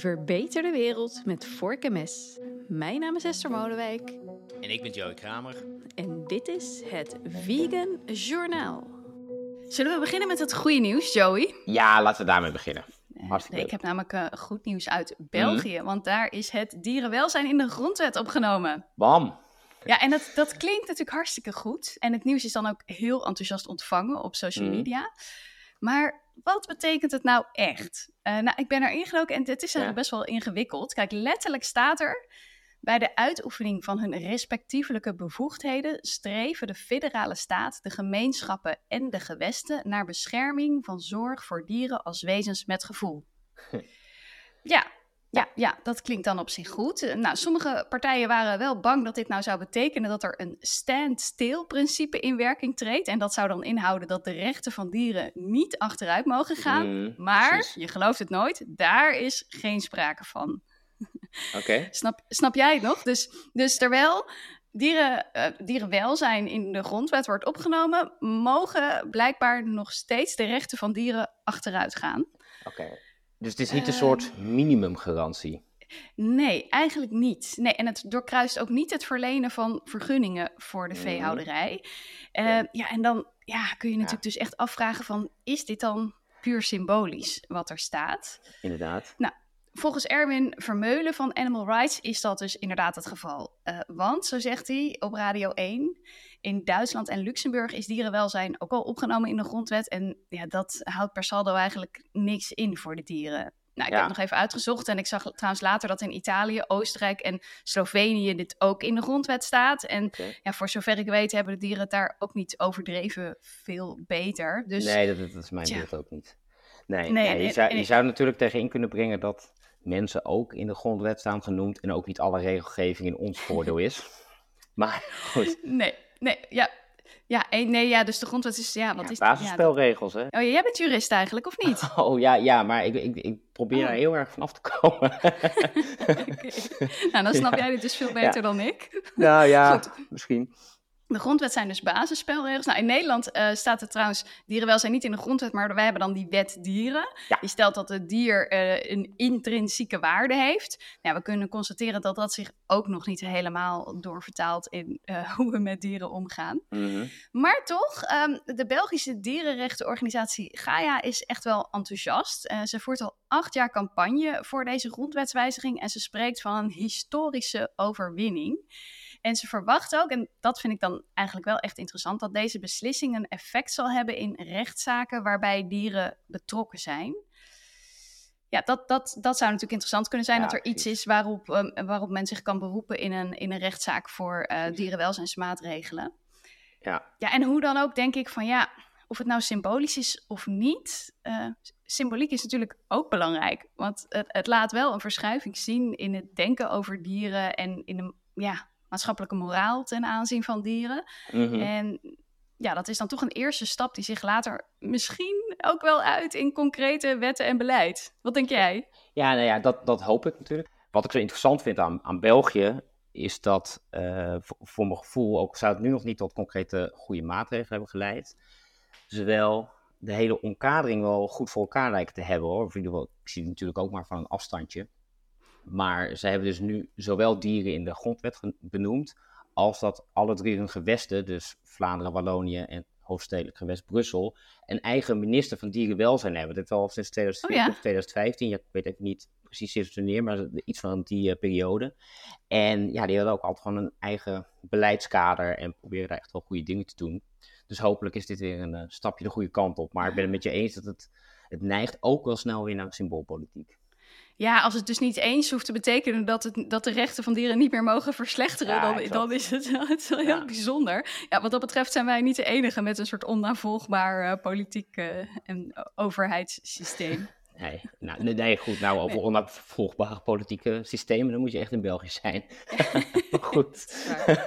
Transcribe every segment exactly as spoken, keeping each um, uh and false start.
Verbeter de wereld met vork en mes. Mijn naam is Esther Molenwijk. En ik ben Joey Kramer. En dit is het Vegan Journaal. Zullen we beginnen met het goede nieuws, Joey? Ja, laten we daarmee beginnen. Hartstikke Ik leuk. heb namelijk uh, goed nieuws uit België, mm. want daar is het dierenwelzijn in de grondwet opgenomen. Bam! Ja, en dat, dat klinkt natuurlijk hartstikke goed. En het nieuws is dan ook heel enthousiast ontvangen op social Mm. media. Maar wat betekent het nou echt? Uh, nou, ik ben er ingedoken en het is eigenlijk ja. best wel ingewikkeld. Kijk, letterlijk staat er: bij de uitoefening van hun respectievelijke bevoegdheden streven de federale staat, de gemeenschappen en de gewesten naar bescherming van zorg voor dieren als wezens met gevoel. Ja, ja, ja, dat klinkt dan op zich goed. Nou, sommige partijen waren wel bang dat dit nou zou betekenen dat er een stand-still-principe in werking treedt. En dat zou dan inhouden dat de rechten van dieren niet achteruit mogen gaan. Mm, maar, precies. Je gelooft het nooit, daar is geen sprake van. Okay. Snap, snap jij het nog? Dus, dus terwijl dieren, uh, dierenwelzijn in de grondwet wordt opgenomen, mogen blijkbaar nog steeds de rechten van dieren achteruit gaan. Oké. Okay. Dus het is niet een uh, soort minimumgarantie? Nee, eigenlijk niet. Nee, en het doorkruist ook niet het verlenen van vergunningen voor de veehouderij. Uh, ja. ja, en dan ja, kun je natuurlijk ja. dus echt afvragen van, is dit dan puur symbolisch wat er staat? Inderdaad. Nou, volgens Erwin Vermeulen van Animal Rights is dat dus inderdaad het geval. Uh, want, zo zegt hij op Radio één, in Duitsland en Luxemburg is dierenwelzijn ook al opgenomen in de grondwet. En ja, dat houdt per saldo eigenlijk niks in voor de dieren. Nou, ik ja. heb nog even uitgezocht en ik zag trouwens later dat in Italië, Oostenrijk en Slovenië dit ook in de grondwet staat. En okay. ja, voor zover ik weet hebben de dieren het daar ook niet overdreven veel beter. Dus, nee, dat, dat is mijn tja. beeld ook niet. Nee, nee, nee je, en, zou, en, je zou natuurlijk tegenin kunnen brengen dat mensen ook in de grondwet staan genoemd en ook niet alle regelgeving in ons voordeel is. Maar goed. Nee, nee, ja. Ja, nee, ja, dus de grondwet is, ja, wat ja, is... basisspelregels, ja, hè? Oh, jij bent jurist eigenlijk, of niet? Oh, ja, ja, maar ik, ik, ik probeer oh. er heel erg van af te komen. Okay. Nou, dan snap jij dit dus veel beter ja. dan ik. Nou ja, goed. Misschien. De grondwet zijn dus basisspelregels. Nou, in Nederland uh, staat er trouwens dierenwelzijn niet in de grondwet, maar wij hebben dan die wet dieren. Ja. Die stelt dat het dier uh, een intrinsieke waarde heeft. Nou, we kunnen constateren dat dat zich ook nog niet helemaal doorvertaalt in uh, hoe we met dieren omgaan. Mm-hmm. Maar toch, um, de Belgische dierenrechtenorganisatie Gaia is echt wel enthousiast. Uh, ze voert al acht jaar campagne voor deze grondwetswijziging en ze spreekt van een historische overwinning. En ze verwacht ook, en dat vind ik dan eigenlijk wel echt interessant, dat deze beslissing een effect zal hebben in rechtszaken waarbij dieren betrokken zijn. Ja, dat, dat, dat zou natuurlijk interessant kunnen zijn, ja, dat er precies. iets is waarop, um, waarop men zich kan beroepen in een, in een rechtszaak voor uh, dierenwelzijnsmaatregelen. Ja. Ja, en hoe dan ook denk ik van ja, of het nou symbolisch is of niet, uh, symboliek is natuurlijk ook belangrijk. Want het, het laat wel een verschuiving zien in het denken over dieren en in de, ja... maatschappelijke moraal ten aanzien van dieren. Mm-hmm. En ja, dat is dan toch een eerste stap die zich later misschien ook wel uit in concrete wetten en beleid. Wat denk jij? Ja, nou ja, dat, dat hoop ik natuurlijk. Wat ik zo interessant vind aan, aan België is dat uh, voor, voor mijn gevoel, ook zou het nu nog niet tot concrete goede maatregelen hebben geleid, ze wel de hele omkadering wel goed voor elkaar lijken te hebben, hoor. Of in ieder geval, ik zie het natuurlijk ook maar van een afstandje. Maar ze hebben dus nu zowel dieren in de grondwet benoemd, als dat alle drie hun gewesten, dus Vlaanderen, Wallonië en hoofdstedelijk gewest Brussel, een eigen minister van dierenwelzijn hebben. Dit al sinds tweeduizend veertien of tweeduizend vijftien, ja, ik weet even niet precies sinds wanneer, maar iets van die uh, periode. En ja, die hadden ook altijd gewoon een eigen beleidskader en proberen daar echt wel goede dingen te doen. Dus hopelijk is dit weer een uh, stapje de goede kant op. Maar ik ben het met je eens dat het, het neigt ook wel snel weer naar symboolpolitiek. Ja, als het dus niet eens hoeft te betekenen dat, het, dat de rechten van dieren niet meer mogen verslechteren, ja, dan, dan is het, het is wel heel ja. bijzonder. Ja, wat dat betreft zijn wij niet de enige met een soort onnavolgbaar uh, politiek uh, en overheidssysteem. Nee, nou, nee, goed, nou over nee. onnavolgbare politieke systemen, dan moet je echt in België zijn. Goed.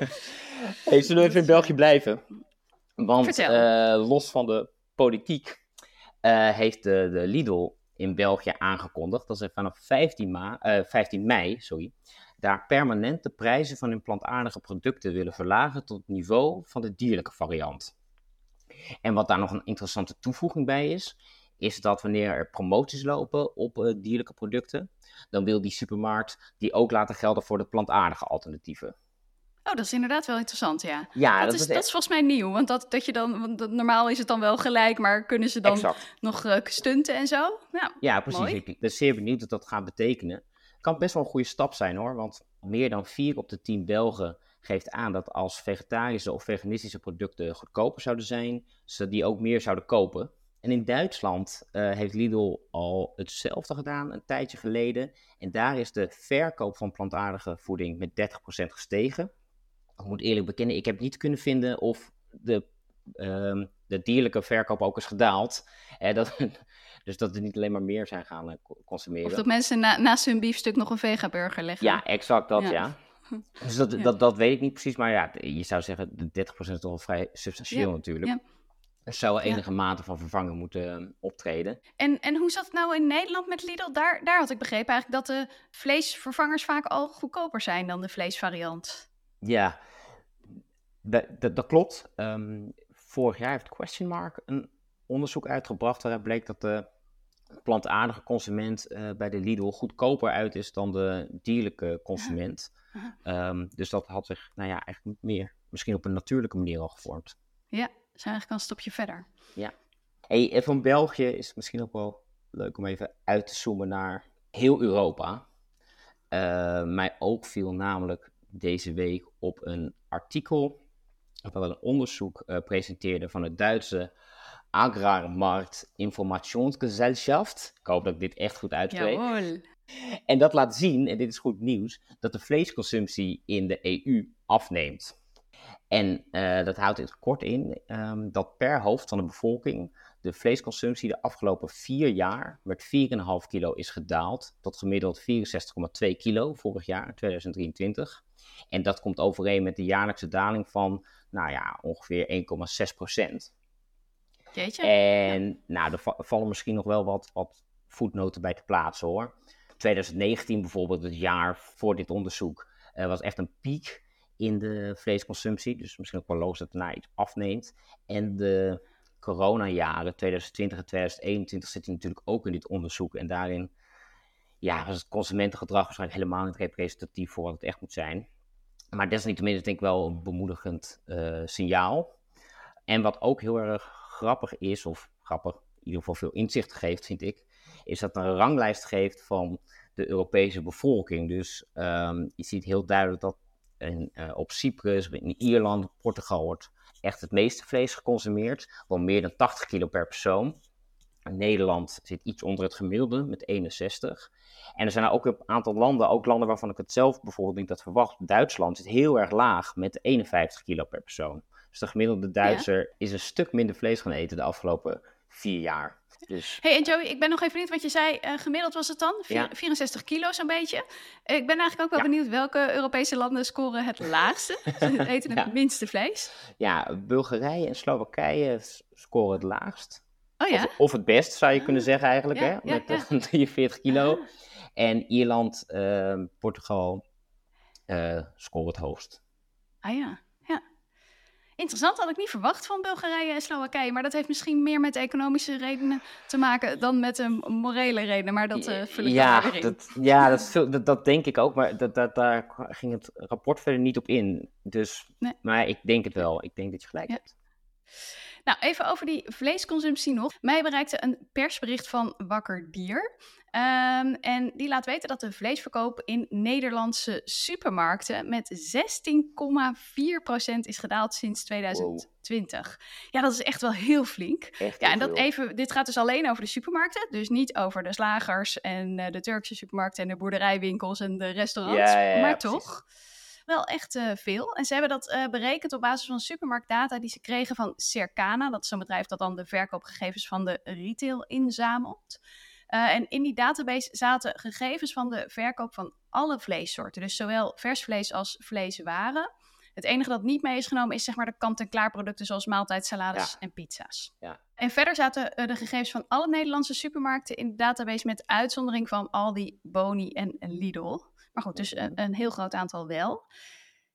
Hey, zullen we even in België blijven? Want uh, los van de politiek uh, heeft de, de Lidl in België aangekondigd dat ze vanaf vijftien, ma- uh, vijftien mei sorry, daar permanent de prijzen van hun plantaardige producten willen verlagen tot het niveau van de dierlijke variant. En wat daar nog een interessante toevoeging bij is, is dat wanneer er promoties lopen op uh, dierlijke producten, dan wil die supermarkt die ook laten gelden voor de plantaardige alternatieven. Oh, dat is inderdaad wel interessant, ja. Ja, dat, dat is, is dat echt- is volgens mij nieuw, want dat, dat je dan, want dat- normaal is het dan wel gelijk, maar kunnen ze dan Exact. nog uh, stunten en zo? Ja, Ja, precies. Mooi. Ik ben zeer benieuwd wat dat gaat betekenen. Het kan best wel een goede stap zijn hoor, want meer dan vier op de tien Belgen geeft aan dat als vegetarische of veganistische producten goedkoper zouden zijn, ze die ook meer zouden kopen. En in Duitsland uh, heeft Lidl al hetzelfde gedaan een tijdje geleden. En daar is de verkoop van plantaardige voeding met dertig procent gestegen. Ik moet eerlijk bekennen, ik heb niet kunnen vinden of de, um, de dierlijke verkoop ook is gedaald. Eh, dat, dus dat er niet alleen maar meer zijn gaan uh, consumeren. Of dat mensen na, naast hun biefstuk nog een vegaburger leggen. Ja, exact dat, ja. Ja. Dus dat, Ja. dat, dat weet ik niet precies, maar ja, je zou zeggen, de dertig procent is toch wel vrij substantieel Ja, natuurlijk. ja. Er zou wel Ja. enige mate van vervanging moeten uh, optreden. En, en hoe zat het nou in Nederland met Lidl? Daar, daar had ik begrepen eigenlijk dat de vleesvervangers vaak al goedkoper zijn dan de vleesvariant. Ja, dat, dat, dat klopt. Um, vorig jaar heeft Question Mark een onderzoek uitgebracht waaruit bleek dat de plantaardige consument uh, bij de Lidl goedkoper uit is dan de dierlijke consument. Ja. Um, dus dat had zich, nou ja, eigenlijk meer, misschien op een natuurlijke manier al gevormd. Ja, is eigenlijk al een stapje verder. Ja. Hey, en van België is het misschien ook wel leuk om even uit te zoomen naar heel Europa. Uh, mij ook viel namelijk deze week op een artikel dat een onderzoek uh, presenteerde van het Duitse Agrarmarkt Informationsgesellschaft. Ik hoop dat ik dit echt goed uitspreek. Jawohl. En dat laat zien, en dit is goed nieuws, dat de vleesconsumptie in de E U afneemt. En uh, dat houdt het kort in um, dat per hoofd van de bevolking de vleesconsumptie de afgelopen vier jaar met vier komma vijf kilo is gedaald tot gemiddeld vierenzestig komma twee kilo vorig jaar, tweeduizend drieëntwintig. En dat komt overeen met de jaarlijkse daling van, nou ja, ongeveer één komma zes procent. Jeetje. En Ja. nou, er va- vallen misschien nog wel wat, wat voetnoten bij te plaatsen hoor. tweeduizend negentien bijvoorbeeld, het jaar voor dit onderzoek, uh, was echt een piek in de vleesconsumptie. Dus misschien ook wel logisch dat daarna iets afneemt. En de coronajaren, tweeduizend twintig en tweeduizend eenentwintig, zitten natuurlijk ook in dit onderzoek. En daarin ja, was het consumentengedrag waarschijnlijk helemaal niet representatief voor wat het echt moet zijn. Maar desalniettemin is denk ik wel een bemoedigend uh, signaal. En wat ook heel erg grappig is, of grappig, in ieder geval veel inzicht geeft, vind ik, is dat het een ranglijst geeft van de Europese bevolking. Dus um, je ziet heel duidelijk dat in, uh, op Cyprus, in Ierland, Portugal wordt echt het meeste vlees geconsumeerd. Wel meer dan tachtig kilo per persoon. In Nederland zit iets onder het gemiddelde met eenenzestig. En er zijn ook een aantal landen, ook landen waarvan ik het zelf bijvoorbeeld niet had verwacht. Duitsland zit heel erg laag met eenenvijftig kilo per persoon. Dus de gemiddelde Duitser ja. is een stuk minder vlees gaan eten de afgelopen vier jaar. Dus... Hey, en Joey, ik ben nog even benieuwd wat je zei. Uh, gemiddeld was het dan? Vier, ja. vierenzestig kilo zo'n beetje. Uh, ik ben eigenlijk ook wel ja. benieuwd welke Europese landen scoren het laagste. Ze eten het ja. minste vlees. Ja, Bulgarije en Slowakije scoren het laagst. Oh ja? Of, of het best, zou je kunnen zeggen eigenlijk, ja, hè? Ja, met ja. uh, drieënveertig kilo. Ah. En Ierland, uh, Portugal uh, scoren het hoogst. Ah ja, ja. Interessant, had ik niet verwacht van Bulgarije en Slowakije. Maar dat heeft misschien meer met economische redenen te maken dan met een morele redenen. Maar dat uh, vul ik ja, dan weer in. Dat, ja, dat, dat, dat denk ik ook. Maar dat, dat, daar ging het rapport verder niet op in. Dus, nee. Maar ik denk het wel. Ik denk dat je gelijk ja. hebt. Nou, even over die vleesconsumptie nog. Mij bereikte een persbericht van Wakker Dier. Um, en die laat weten dat de vleesverkoop in Nederlandse supermarkten met zestien komma vier procent is gedaald sinds tweeduizend twintig. Wow. Ja, dat is echt wel heel flink. Echt ja, en dat veel. even, dit gaat dus alleen over de supermarkten. Dus niet over de slagers en uh, de Turkse supermarkten en de boerderijwinkels en de restaurants. Ja, ja, ja, maar precies. toch... Wel echt uh, veel. En ze hebben dat uh, berekend op basis van supermarktdata die ze kregen van Circana. Dat is een bedrijf dat dan de verkoopgegevens van de retail inzamelt. Uh, en in die database zaten gegevens van de verkoop van alle vleessoorten. Dus zowel vers vlees als vleeswaren. Het enige dat niet mee is genomen is zeg maar de kant-en-klaar producten zoals maaltijdsalades ja. en pizza's. Ja. En verder zaten uh, de gegevens van alle Nederlandse supermarkten in de database met uitzondering van Aldi, Boni en, en Lidl. Maar goed, dus een, een heel groot aantal wel.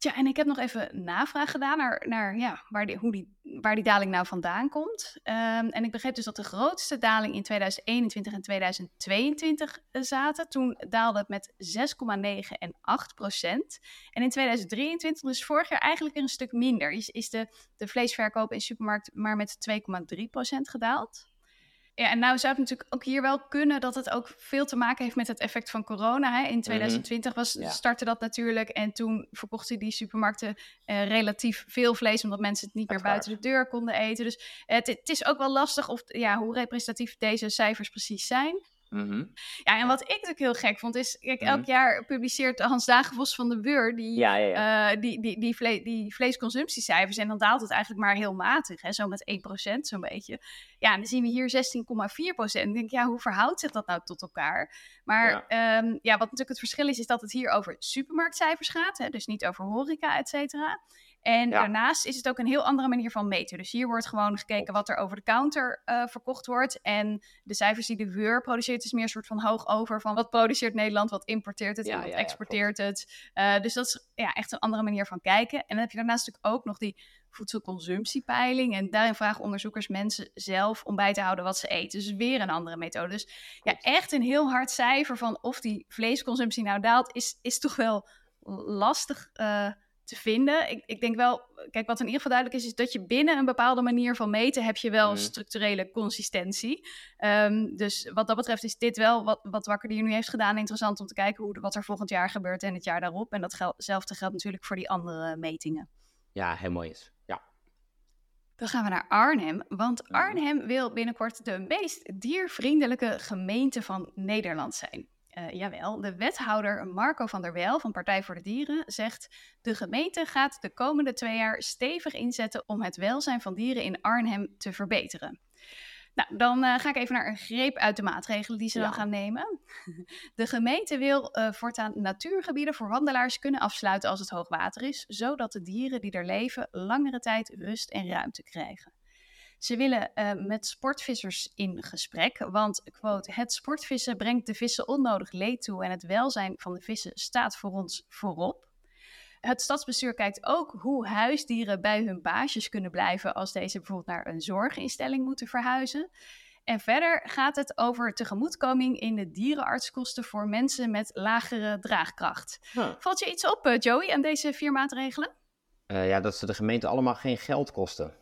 Tja, en ik heb nog even navraag gedaan naar, naar ja, waar, die, hoe die, waar die daling nou vandaan komt. Um, en ik begreep dus dat de grootste daling in tweeduizend eenentwintig en tweeduizend tweeëntwintig zaten. Toen daalde het met zes komma negen en acht procent. En in tweeduizend drieëntwintig, dus vorig jaar eigenlijk weer een stuk minder, is, is de, de vleesverkoop in de supermarkt maar met twee komma drie procent gedaald. Ja, en nou zou het natuurlijk ook hier wel kunnen dat het ook veel te maken heeft met het effect van corona. Hè. In tweeduizend twintig was, ja. startte dat natuurlijk en toen verkochten die supermarkten uh, relatief veel vlees, omdat mensen het niet meer buiten de deur konden eten. Dus uh, het, het is ook wel lastig of, ja, hoe representatief deze cijfers precies zijn. Mm-hmm. Ja, en wat ik natuurlijk heel gek vond is, kijk, elk mm-hmm. jaar publiceert Hans Dagenbos van de Beur die, ja, ja, ja. Uh, die, die, die, vle- die vleesconsumptiecijfers en dan daalt het eigenlijk maar heel matig, hè, zo met één procent zo'n beetje. Ja, en dan zien we hier zestien komma vier procent. Ik denk, ja, hoe verhoudt zich dat nou tot elkaar? Maar ja. Um, ja, wat natuurlijk het verschil is, is dat het hier over supermarktcijfers gaat, hè, dus niet over horeca, et cetera. En ja. daarnaast is het ook een heel andere manier van meten. Dus hier wordt gewoon gekeken wat er over de counter uh, verkocht wordt. En de cijfers die de W U R produceert is meer een soort van hoog over van wat produceert Nederland, wat importeert het ja, en wat ja, exporteert ja, het. Uh, dus dat is ja, echt een andere manier van kijken. En dan heb je daarnaast natuurlijk ook nog die voedselconsumptiepeiling. En daarin vragen onderzoekers mensen zelf om bij te houden wat ze eten. Dus weer een andere methode. Dus ja, echt een heel hard cijfer van of die vleesconsumptie nou daalt, is, is toch wel lastig uh, te vinden. Ik, ik denk wel, kijk, wat in ieder geval duidelijk is, is dat je binnen een bepaalde manier van meten heb je wel mm. structurele consistentie. Um, dus wat dat betreft is dit wel wat, wat Wakkerdier nu heeft gedaan interessant om te kijken hoe, wat er volgend jaar gebeurt en het jaar daarop. En datzelfde geldt natuurlijk voor die andere metingen. Ja, heel mooi is. Ja. Dan gaan we naar Arnhem, want Arnhem wil binnenkort de meest diervriendelijke gemeente van Nederland zijn. Uh, jawel, de wethouder Marco van der Wel van Partij voor de Dieren zegt: de gemeente gaat de komende twee jaar stevig inzetten om het welzijn van dieren in Arnhem te verbeteren. Nou, dan uh, ga ik even naar een greep uit de maatregelen die ze ja. dan gaan nemen. De gemeente wil uh, voortaan natuurgebieden voor wandelaars kunnen afsluiten als het hoogwater is, zodat de dieren die er leven langere tijd rust en ruimte krijgen. Ze willen uh, met sportvissers in gesprek, want, quote, het sportvissen brengt de vissen onnodig leed toe en het welzijn van de vissen staat voor ons voorop. Het stadsbestuur kijkt ook hoe huisdieren bij hun baasjes kunnen blijven als deze bijvoorbeeld naar een zorginstelling moeten verhuizen. En verder gaat het over tegemoetkoming in de dierenartskosten voor mensen met lagere draagkracht. Huh. Valt je iets op, Joey, aan deze vier maatregelen? Uh, ja, dat ze de gemeente allemaal geen geld kosten.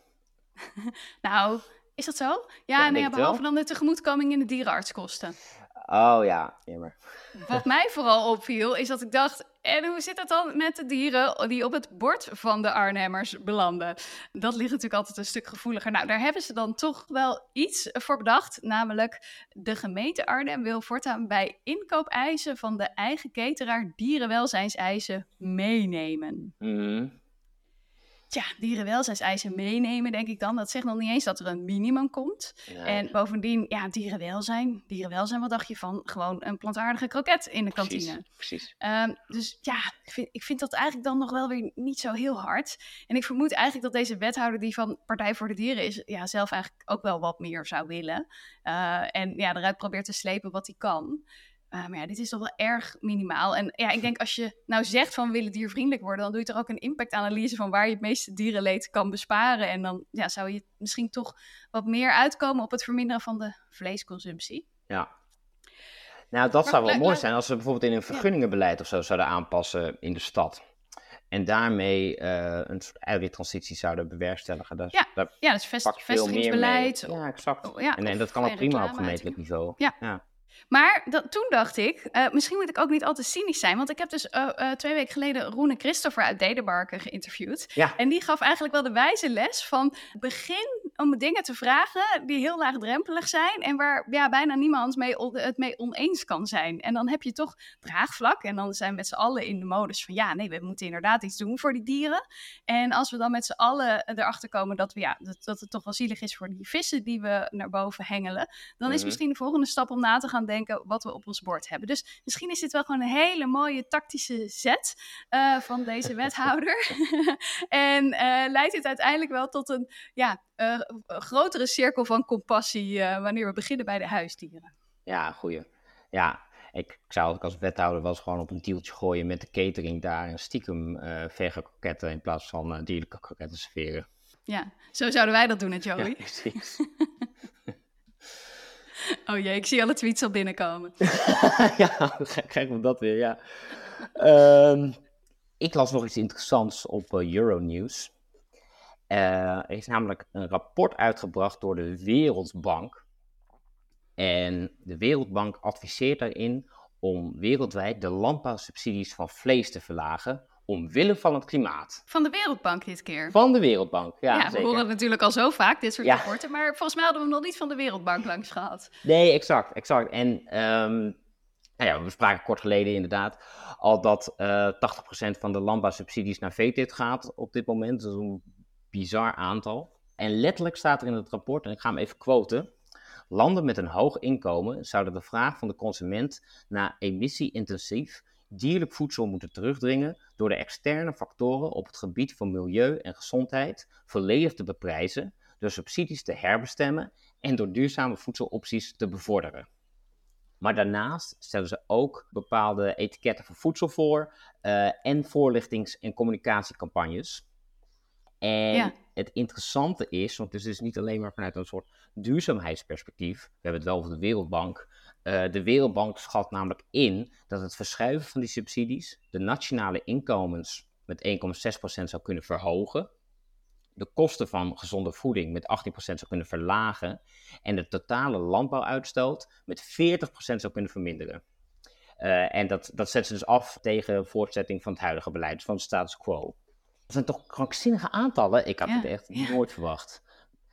Nou, is dat zo? Ja, ja nee, behalve dan de tegemoetkoming in de dierenartskosten. Oh ja, jammer. Wat mij vooral opviel, is dat ik dacht, en hoe zit het dan met de dieren die op het bord van de Arnhemmers belanden? Dat ligt natuurlijk altijd een stuk gevoeliger. Nou, daar hebben ze dan toch wel iets voor bedacht, namelijk de gemeente Arnhem wil voortaan bij inkoopeisen van de eigen cateraar dierenwelzijnseisen meenemen. Mm. Tja, dierenwelzijnseisen meenemen, denk ik dan. Dat zegt nog niet eens dat er een minimum komt. Nee. En bovendien, ja, dierenwelzijn. Dierenwelzijn, wat dacht je van gewoon een plantaardige kroket in de kantine? Precies, precies. Um, dus ja, ik vind, ik vind dat eigenlijk dan nog wel weer niet zo heel hard. En ik vermoed eigenlijk dat deze wethouder die van Partij voor de Dieren is, ja, zelf eigenlijk ook wel wat meer zou willen. Uh, en ja, eruit probeert te slepen wat hij kan. Uh, maar ja, dit is toch wel erg minimaal. En ja, ik denk als je nou zegt van we willen diervriendelijk worden, dan doe je toch ook een impactanalyse van waar je het meeste dierenleed kan besparen. En dan ja, zou je misschien toch wat meer uitkomen op het verminderen van de vleesconsumptie. Ja. Nou, dat maar, zou wel la, mooi la, zijn als we bijvoorbeeld in een vergunningenbeleid ja. of zo zouden aanpassen in de stad. En daarmee uh, een soort eiwittransitie zouden bewerkstelligen. Dat, ja. Daar ja, dus vest, vestigingsbeleid. Ja, exact. Oh, ja, en, en dat kan ook prima op gemeentelijk niveau. Ja. ja. Maar dat, toen dacht ik, uh, misschien moet ik ook niet al te cynisch zijn. Want ik heb dus uh, uh, twee weken geleden Roene Christopher uit Denemarken geïnterviewd. Ja. En die gaf eigenlijk wel de wijze les van begin om dingen te vragen die heel laagdrempelig zijn. En waar ja, bijna niemand mee on, het mee oneens kan zijn. En dan heb je toch draagvlak. En dan zijn we met z'n allen in de modus van ja, nee, we moeten inderdaad iets doen voor die dieren. En als we dan met z'n allen erachter komen dat, we, ja, dat, dat het toch wel zielig is voor die vissen die we naar boven hengelen. Dan mm-hmm. is misschien de volgende stap om na te gaan denken wat we op ons bord hebben. Dus misschien is dit wel gewoon een hele mooie tactische zet uh, van deze wethouder. en uh, leidt dit uiteindelijk wel tot een ja, uh, grotere cirkel van compassie uh, wanneer we beginnen bij de huisdieren. Ja, goeie. Ja, Ik, ik zou ook als wethouder wel eens gewoon op een deeltje gooien met de catering daar en stiekem uh, vege kroketten in plaats van uh, dierlijke kroketten serveren. Ja, zo zouden wij dat doen, hè, Joey? Ja, precies. Oh jee, ik zie alle tweets al binnenkomen. Ja, dan krijgen we dat weer, ja. Um, ik las nog iets interessants op uh, Euronews. Uh, er is namelijk een rapport uitgebracht door de Wereldbank. En de Wereldbank adviseert daarin om wereldwijd de landbouwsubsidies van vlees te verlagen omwille van het klimaat. Van de Wereldbank dit keer? Van de Wereldbank, ja, ja we zeker. horen het natuurlijk al zo vaak, dit soort ja. rapporten, maar volgens mij hadden we hem nog niet van de Wereldbank langs gehad. Nee, exact, exact. En um, nou ja, we spraken kort geleden inderdaad al dat uh, tachtig procent van de landbouwsubsidies naar veeteelt gaat op dit moment. Dat is een bizar aantal. En letterlijk staat er in het rapport, en ik ga hem even quoten: landen met een hoog inkomen zouden de vraag van de consument naar emissie-intensief dierlijk voedsel moeten terugdringen door de externe factoren op het gebied van milieu en gezondheid volledig te beprijzen, door subsidies te herbestemmen en door duurzame voedselopties te bevorderen. Maar daarnaast stellen ze ook bepaalde etiketten voor voedsel voor uh, en voorlichtings- en communicatiecampagnes. En ja. Het interessante is, want het is dus niet alleen maar vanuit een soort duurzaamheidsperspectief, we hebben het wel over de Wereldbank. Uh, de Wereldbank schat namelijk in dat het verschuiven van die subsidies de nationale inkomens met één komma zes procent zou kunnen verhogen, de kosten van gezonde voeding met achttien procent zou kunnen verlagen en de totale landbouwuitstoot met veertig procent zou kunnen verminderen. Uh, en dat, dat zet ze dus af tegen voortzetting van het huidige beleid, dus van de status quo. Dat zijn toch krankzinnige aantallen? Ik had ja, het echt ja. nooit verwacht.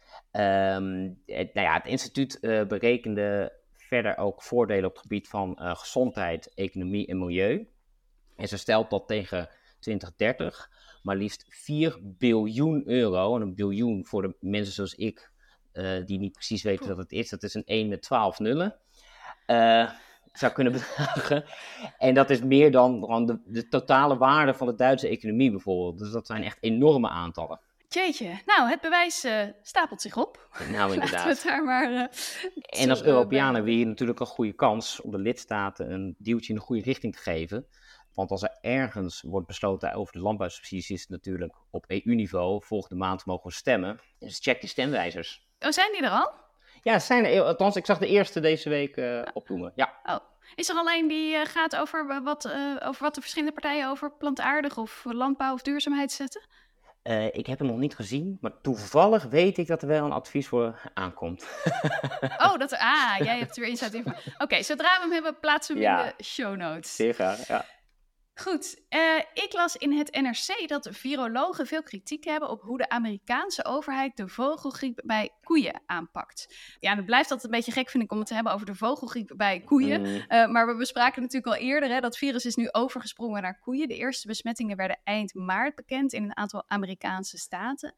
Um, het, nou ja, het instituut uh, berekende verder ook voordelen op het gebied van uh, gezondheid, economie en milieu. En ze stelt dat tegen twintig dertig maar liefst vier biljoen euro. En een biljoen voor de mensen zoals ik, uh, die niet precies weten wat het is. Dat is een één met twaalf nullen. Uh, zou kunnen bedragen. En dat is meer dan, dan de, de totale waarde van de Duitse economie bijvoorbeeld. Dus dat zijn echt enorme aantallen. Jeetje, nou het bewijs uh, stapelt zich op. Nou inderdaad. Laten we het daar maar... Uh, en als Europeanen hebben we hier natuurlijk een goede kans om de lidstaten een duwtje in de goede richting te geven. Want als er ergens wordt besloten over de landbouwsubsidies, is het natuurlijk op E U-niveau. Volgende maand mogen we stemmen. Dus check die stemwijzers. Oh, zijn die er al? Ja, zijn er, althans, ik zag de eerste deze week uh, opdoemen. Ja. Oh. Is er alleen die uh, gaat over wat, uh, over wat de verschillende partijen over plantaardig of landbouw of duurzaamheid zetten? Uh, ik heb hem nog niet gezien, maar toevallig weet ik dat er wel een advies voor aankomt. Oh, dat, ah, jij hebt er weer insight in. Oké, okay, zodra we hem hebben, plaatsen we hem ja. in de show notes. Zeer graag, ja. Goed, uh, ik las in het N R C dat virologen veel kritiek hebben op hoe de Amerikaanse overheid de vogelgriep bij koeien aanpakt. Ja, het blijft altijd een beetje gek, vind ik, om het te hebben over de vogelgriep bij koeien. Mm. Uh, maar we bespraken natuurlijk al eerder, hè, dat virus is nu overgesprongen naar koeien. De eerste besmettingen werden eind maart bekend in een aantal Amerikaanse staten.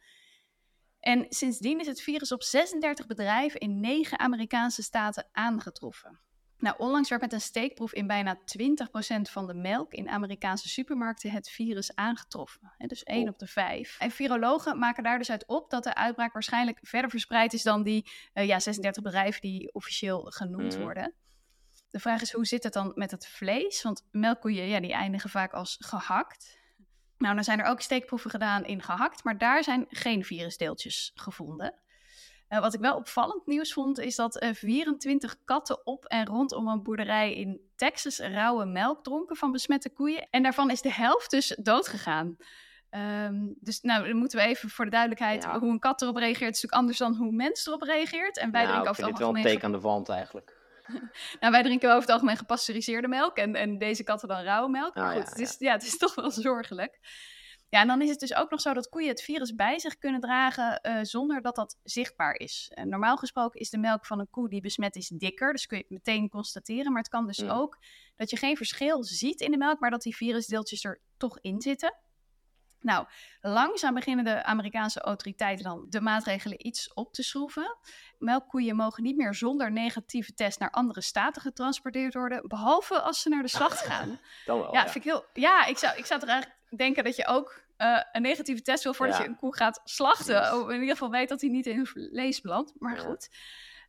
En sindsdien is het virus op zesendertig bedrijven in negen Amerikaanse staten aangetroffen. Nou, onlangs werd met een steekproef in bijna twintig procent van de melk in Amerikaanse supermarkten het virus aangetroffen. He, dus één op de vijf. En virologen maken daar dus uit op dat de uitbraak waarschijnlijk verder verspreid is dan die uh, ja, zesendertig bedrijven die officieel genoemd mm. worden. De vraag is, hoe zit het dan met het vlees? Want melkkoeien, ja, die eindigen vaak als gehakt. Nou, dan zijn er ook steekproeven gedaan in gehakt, maar daar zijn geen virusdeeltjes gevonden. Uh, wat ik wel opvallend nieuws vond, is dat uh, vierentwintig katten op en rondom een boerderij in Texas rauwe melk dronken van besmette koeien. En daarvan is de helft dus doodgegaan. Um, dus nou, dan moeten we even voor de duidelijkheid, ja. hoe een kat erop reageert is natuurlijk anders dan hoe een mens erop reageert. En wij nou, drinken ik over vind het het wel een teken ge- aan de wand eigenlijk. nou, wij drinken over het algemeen gepasteuriseerde melk en, en deze katten dan rauwe melk. Maar oh, goed, ja, het, is, ja. Ja, het is toch wel zorgelijk. Ja, en dan is het dus ook nog zo dat koeien het virus bij zich kunnen dragen uh, zonder dat dat zichtbaar is. En normaal gesproken is de melk van een koe die besmet is dikker, dus kun je het meteen constateren. Maar het kan dus mm. ook dat je geen verschil ziet in de melk, maar dat die virusdeeltjes er toch in zitten. Nou, langzaam beginnen de Amerikaanse autoriteiten dan de maatregelen iets op te schroeven. Melkkoeien mogen niet meer zonder negatieve test naar andere staten getransporteerd worden, behalve als ze naar de slacht gaan. Dan wel, ja, ja. Vind ik heel, ja, ik zou, ik zou toch eigenlijk denken dat je ook uh, een negatieve test wil voordat ja. je een koe gaat slachten. Yes. Of in ieder geval weet dat hij niet in het vlees belandt. Maar ja. goed.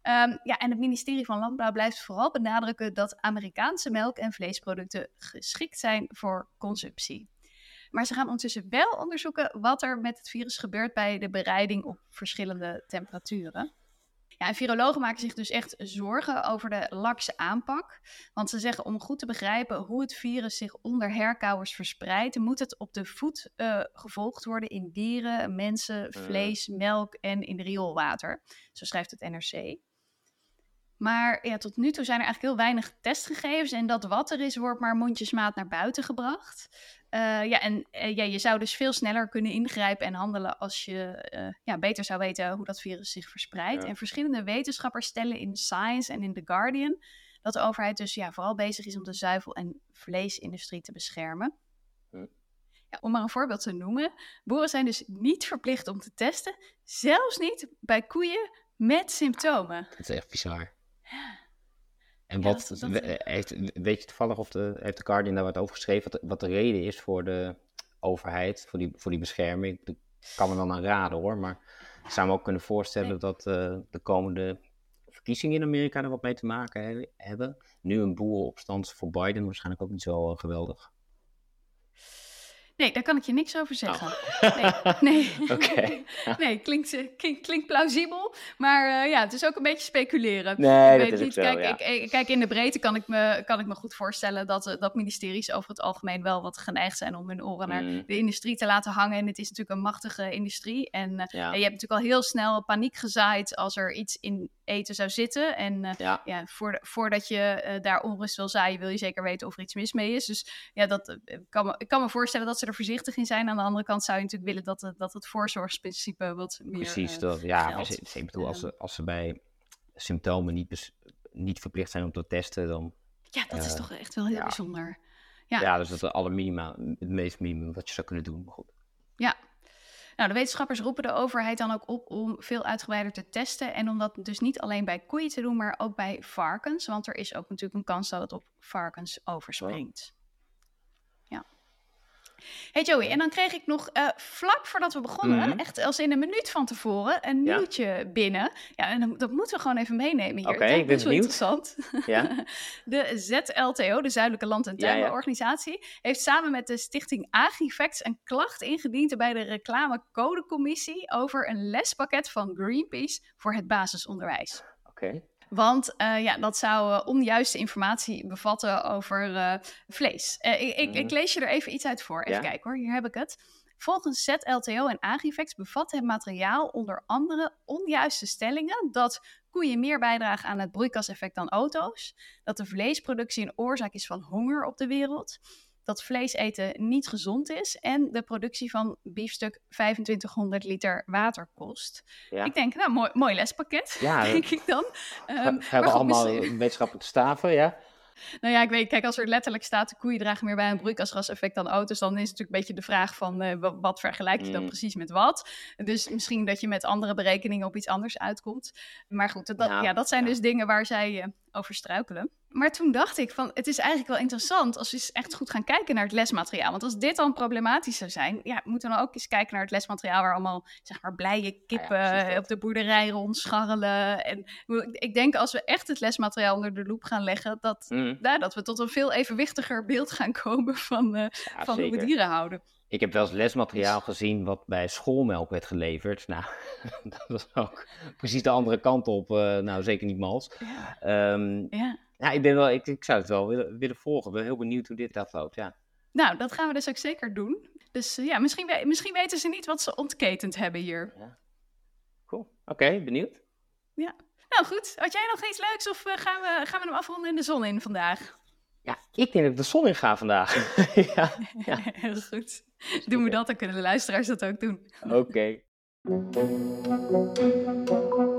Um, ja, en het ministerie van Landbouw blijft vooral benadrukken dat Amerikaanse melk- en vleesproducten geschikt zijn voor consumptie. Maar ze gaan ondertussen wel onderzoeken wat er met het virus gebeurt bij de bereiding op verschillende temperaturen. Ja, en virologen maken zich dus echt zorgen over de lakse aanpak. Want ze zeggen, om goed te begrijpen hoe het virus zich onder herkauwers verspreidt, moet het op de voet uh, gevolgd worden in dieren, mensen, vlees, melk en in rioolwater. Zo schrijft het N R C. Maar ja, tot nu toe zijn er eigenlijk heel weinig testgegevens. En dat wat er is, wordt maar mondjesmaat naar buiten gebracht. Uh, ja, en uh, ja, je zou dus veel sneller kunnen ingrijpen en handelen als je uh, ja, beter zou weten hoe dat virus zich verspreidt. Ja. En verschillende wetenschappers stellen in Science en in The Guardian dat de overheid dus ja, vooral bezig is om de zuivel- en vleesindustrie te beschermen. Hm. Ja, om maar een voorbeeld te noemen, boeren zijn dus niet verplicht om te testen, zelfs niet bij koeien met symptomen. Dat is echt bizar. En ja, wat, dat, dat... Heeft, weet je toevallig of de, heeft de Guardian daar wat over geschreven, wat de, wat de reden is voor de overheid, voor die, voor die bescherming? Ik kan me dan aan raden hoor, maar ik zou me ook kunnen voorstellen nee. dat uh, de komende verkiezingen in Amerika er wat mee te maken hebben. Nu een boerenopstand voor Biden, waarschijnlijk ook niet zo uh, geweldig. Nee, daar kan ik je niks over zeggen. Oh. Nee, nee. Okay. nee klinkt, klinkt, klinkt plausibel, maar uh, ja, het is ook een beetje speculeren. Nee, ik dat weet is niet. Zo, kijk, ja. ik, ik, kijk, in de breedte kan ik me, kan ik me goed voorstellen dat, dat ministeries over het algemeen wel wat geneigd zijn om hun oren naar mm. de industrie te laten hangen. En het is natuurlijk een machtige industrie. En uh, ja. je hebt natuurlijk al heel snel paniek gezaaid als er iets in eten zou zitten. En uh, ja. Ja, voor, voordat je uh, daar onrust wil zaaien, wil je zeker weten of er iets mis mee is. Dus ja, dat, uh, kan me, ik kan me voorstellen dat ze er voorzichtig in zijn. Aan de andere kant zou je natuurlijk willen dat, het, dat het voorzorgsprincipe wat meer Precies, uh, dat, ja. geldt. Ik bedoel, als ze, als ze bij symptomen niet, bes, niet verplicht zijn om te testen, dan... Ja, dat uh, is toch echt wel heel ja. bijzonder. Ja. ja, dus dat is alle minima, het meest minimum wat je zou kunnen doen. Maar goed. Ja. Nou, de wetenschappers roepen de overheid dan ook op om veel uitgebreider te testen. En om dat dus niet alleen bij koeien te doen, maar ook bij varkens. Want er is ook natuurlijk een kans dat het op varkens overspringt. Ja. Hey Joey, en dan kreeg ik nog uh, vlak voordat we begonnen, mm-hmm. echt als in een minuut van tevoren, een ja. nieuwtje binnen. Ja, en dat moeten we gewoon even meenemen hier. Oké, okay, ik ben benieuwd. interessant. Ja. De Z L T O, de Zuidelijke Land- en Tuinbouworganisatie, ja, ja. heeft samen met de stichting Agrifacts een klacht ingediend bij de reclamecodecommissie over een lespakket van Greenpeace voor het basisonderwijs. Oké. Okay. Want uh, ja, dat zou uh, onjuiste informatie bevatten over uh, vlees. Uh, ik, ik, ik lees je er even iets uit voor. Even ja? kijken hoor, hier heb ik het. Volgens Z L T O en Agrifacts bevat het materiaal onder andere onjuiste stellingen dat koeien meer bijdragen aan het broeikaseffect dan auto's, dat de vleesproductie een oorzaak is van honger op de wereld, dat vlees eten niet gezond is en de productie van biefstuk vijfentwintighonderd liter water kost. Ja. Ik denk, nou, mooi, mooi lespakket, ja, denk ik dan. Um, we hebben allemaal mis... wetenschappelijke staven, ja? Nou ja, ik weet, kijk, als er letterlijk staat de koeien dragen meer bij een broeikasgaseffect dan auto's, dan is het natuurlijk een beetje de vraag van uh, wat vergelijk je dan mm. precies met wat. Dus misschien dat je met andere berekeningen op iets anders uitkomt. Maar goed, dat, ja, ja, dat zijn ja. dus dingen waar zij uh, over struikelen. Maar toen dacht ik van, het is eigenlijk wel interessant als we eens echt goed gaan kijken naar het lesmateriaal. Want als dit dan problematisch zou zijn, ja, moeten we dan ook eens kijken naar het lesmateriaal waar allemaal, zeg maar, blije kippen ja, ja, op de boerderij rondscharrelen. En ik denk als we echt het lesmateriaal onder de loep gaan leggen, dat, mm. ja, dat we tot een veel evenwichtiger beeld gaan komen van, uh, ja, van hoe we dieren houden. Ik heb wel eens lesmateriaal gezien wat bij schoolmelk werd geleverd. Nou, dat was ook precies de andere kant op. Uh, nou, zeker niet mals. Ja. Um, ja. Ja, ik, ben wel, ik, ik zou het wel willen, willen volgen. Ik ben heel benieuwd hoe dit afloopt, ja. Nou, dat gaan we dus ook zeker doen. Dus uh, ja, misschien, we, misschien weten ze niet wat ze ontketend hebben hier. Ja. Cool. Oké, okay, benieuwd. Ja. Nou goed, had jij nog iets leuks of uh, gaan, we, gaan we hem afronden in de zon in vandaag? Ja, ik denk dat ik de zon in ga vandaag. ja, ja. Heel goed. Doen we dat, dan kunnen de luisteraars dat ook doen. Oké. Okay.